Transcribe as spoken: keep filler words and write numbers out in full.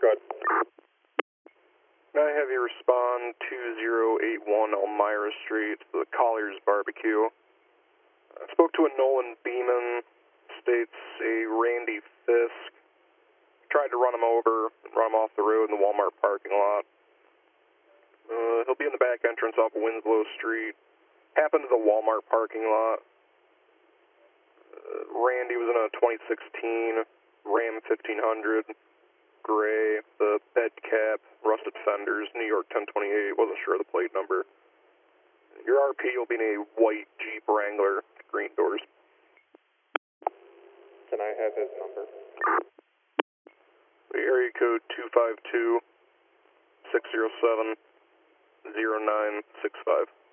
Good. May I have you respond two zero eight one Elmira Street, the Collier's Barbecue. I spoke to a Nolan Beeman, states a Randy Fisk. Tried to run him over, run him off the road in the Walmart parking lot. Uh, he'll be in the back entrance off Winslow Street. Happened to the Walmart parking lot. Uh, Randy was in a twenty sixteen Ram fifteen hundred, gray, the bed cap, rusted fenders, New York ten twenty-eight, wasn't sure of the plate number. Your R P will be in a white Jeep Wrangler, green doors. Can I have his number? The area code two five two, six zero seven, zero nine six five.